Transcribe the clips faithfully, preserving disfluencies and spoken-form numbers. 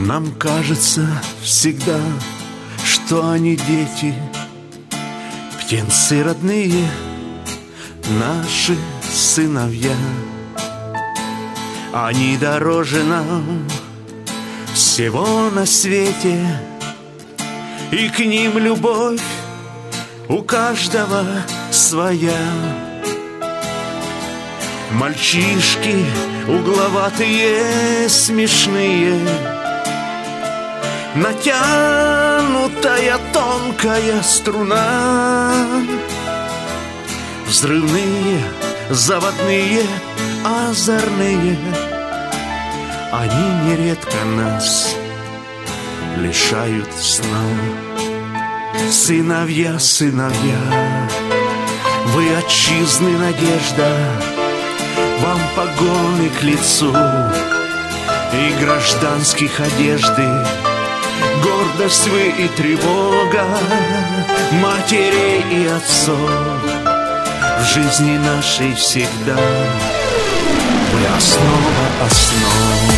Нам кажется всегда, что они дети, птенцы родные, наши сыновья. Они дороже нам всего на свете, и к ним любовь у каждого своя. Мальчишки угловатые, смешные, натянутая тонкая струна, взрывные, заводные, озорные. Они нередко нас лишают сна. Сыновья, сыновья, вы отчизны надежда, вам погоны к лицу и гражданских одежды, гордость вы и тревога матерей и отцов. В жизни нашей всегда вы основа основ.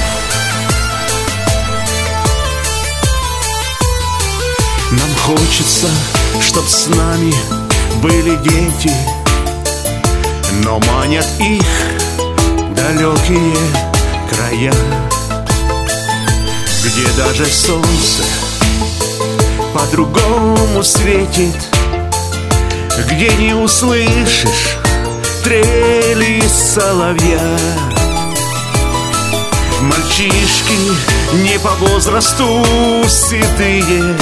Нам хочется, чтоб с нами были дети, но манят их далекие края, где даже солнце по-другому светит, где не услышишь трели соловья. Мальчишки не по возрасту седые,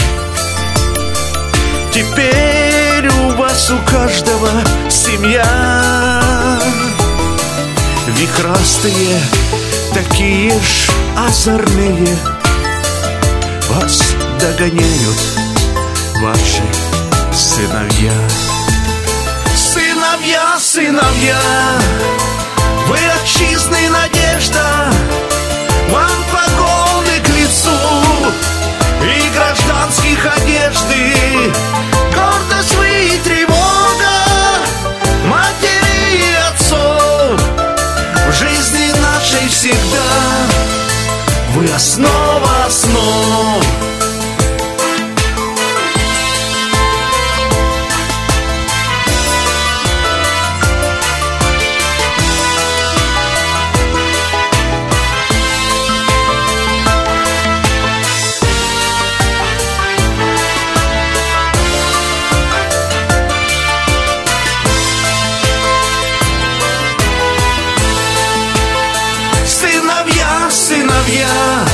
теперь у вас у каждого семья. Вихрастые, такие ж озорные, вас догоняют ваши сыновья. Сыновья, сыновья, вы отчизны надежда, вам погоны к лицу и гражданских одежды, гордость вы и тревога матерей и отцов. В жизни нашей всегда вы основа основ. Сыновья,